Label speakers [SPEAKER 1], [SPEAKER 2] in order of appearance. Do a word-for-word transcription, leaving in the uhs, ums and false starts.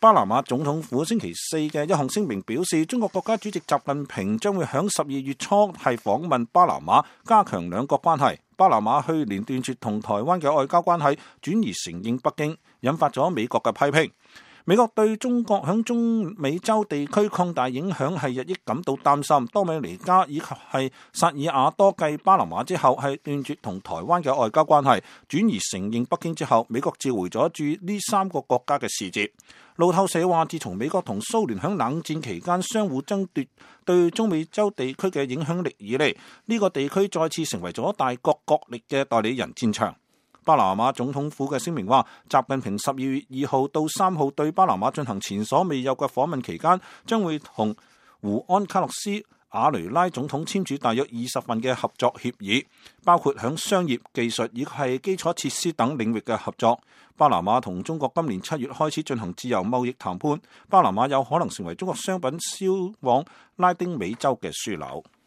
[SPEAKER 1] 巴拿馬總統府星期四嘅一項聲明表示，中國國家主席習近平將會響十二月初係訪問巴拿馬，加強兩國關係。巴拿馬去年斷絕同台灣嘅外交關係，轉而承認北京，引發咗美國嘅批評。美國對中國響中美洲地區擴大影響係日益感到擔心。多米尼加以及係薩爾瓦多繼巴拿馬之後係斷絕同台灣嘅外交關係，轉而承認北京之後，美國召回咗駐呢三個國家嘅使節。路透社話，自從美國同蘇聯響冷戰期間相互爭奪對中美洲地區嘅影響力以嚟，呢個地區再次成為咗大國角力嘅代理人戰場。巴拿馬總統府嘅聲明話，習近平十二月二號到三號對巴拿馬進行前所未有嘅訪問期間，將會同胡安卡洛斯瓦雷拉總統簽署大約二十份嘅合作協議，包括響商業、技術以及係基礎設施等領域嘅合作。巴拿馬同中國今年七月開始進行自由貿易談判，巴拿馬有可能成為中國商品銷往拉丁美洲嘅樞紐。